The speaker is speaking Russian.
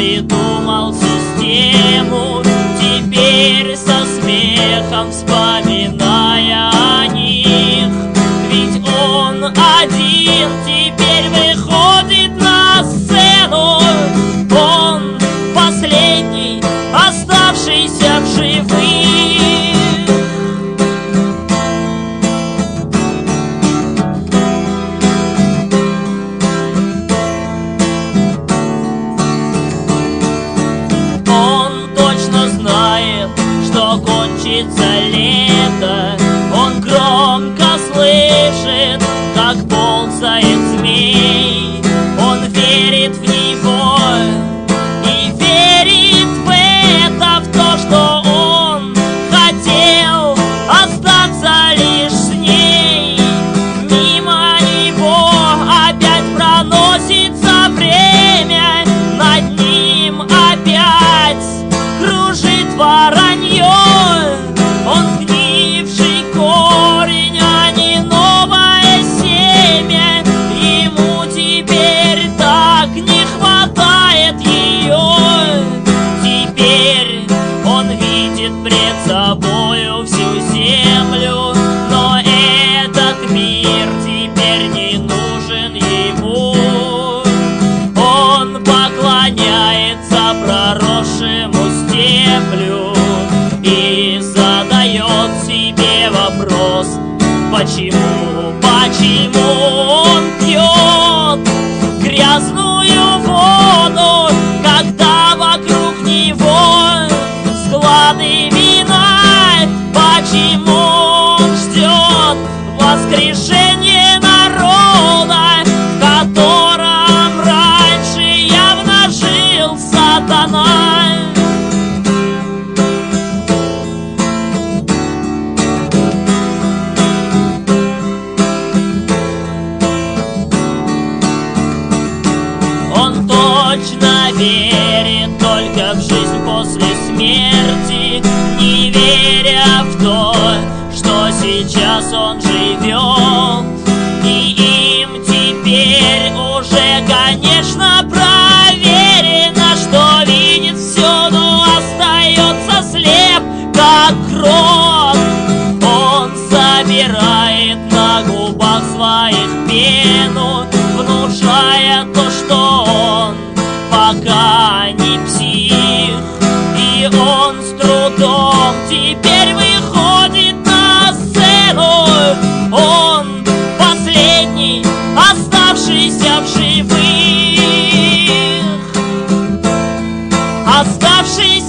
придумал систему, теперь со смехом вспоминая о них. Ведь он один теперь выходит на сцену, он последний, оставшийся в живых. Кончится лето, он громко слышит, как ползает змей. Он верит в него и верит в это, в то, что он хотел остаться лишь с ней. Мимо него опять проносится время, над ним опять кружит воронье. Он сгнивший корень, а не новое семя. Ему теперь так не хватает ее. Теперь он видит пред собою всю землю, но этот мир теперь не нужен ему. Он поклоняется проросшему стеблю и задает себе вопрос: почему, почему он пьет грязную воду, когда вокруг него склады вина? Почему он ждет воскрешения народа, в котором раньше явно жил сатана? Точно верит только в жизнь после смерти, не веря в то, что сейчас он живет. И им теперь уже, конечно, проверено, что видит все, но остается слеп, как гроб. Он собирает на губах своих пену, внушая то, что он пока не псих. И он с трудом теперь выходит на сцену. Он последний, оставшийся в живых, оставшийся